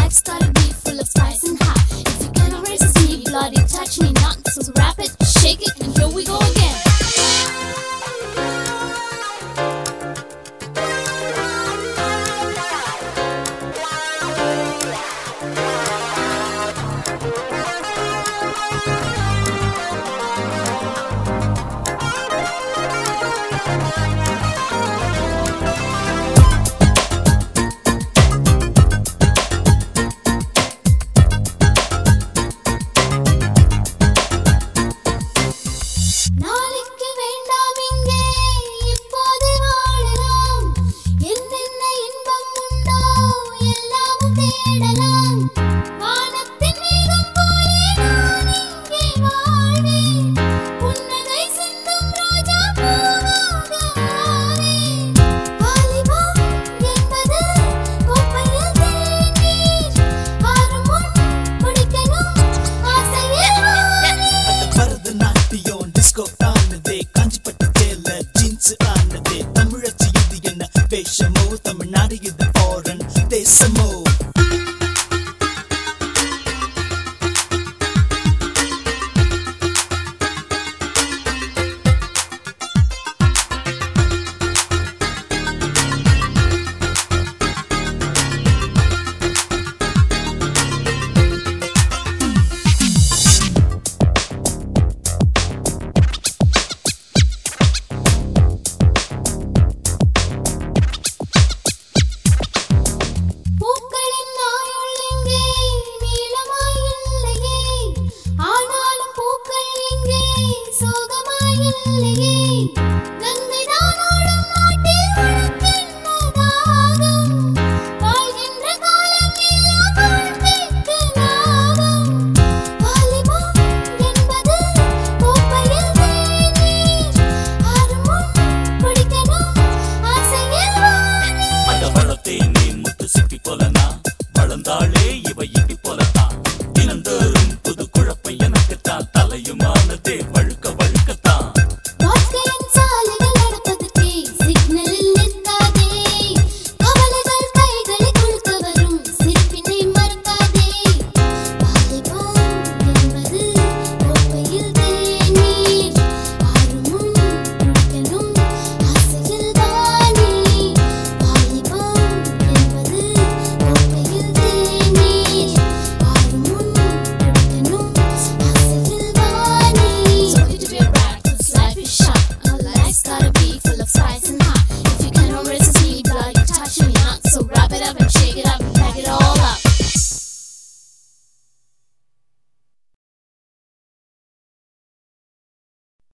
Life's gotta be full of spice and hot. If you cannot resist me, bloody touch me not. So wrap it, shake it, and here we go again. நாளைக்கு வேண்டாம் இங்கே இப்போது வாழலாம். என்னென்ன இன்பம் உண்டோ எல்லாமும் தேடலாம். வானத்தின் மேகம் போலே நான் இங்கே வாழ்வேன். புன்னகை சிந்தும் ரோஜா பூவாக ஆவேன். வாலிபம் என்பது கோப்பையில் தேநீர். ஆறும் முன் குடிக்கணும் ஆசையில் வானீர். பரதநாட்டியம் டிஸ்கோ ஆனதே, காஞ்சிப்பட்டு கேல ஜீன்ஸ் ஆனதே. தமிழச்சி இது என்ன வேஷமோ, தமிழ்நாடு இது ஃபாரின் தேசமோ. பூக்களின் ஆயுள் இங்கே நீளமாயில்லையே. ஆனாலும் பூக்கள் இங்கே சோகமாயில்லையே. கங்கைதான் ஓடும் நாட்டில் உனக்கென்ன தாகம்? வாழ்கின்ற காலம் எல்லாம் வாழ்க்கைக்கு லாபம். வாலிபம் என்பது கோப்பையில் தேநீர். ஆறும் முன் குடிக்கணும் ஆசையில் வானீர். அந்த வளத்தே நீ முத்து சிப்பி போலனா, வளர்ந்தாளே இவ இடி போல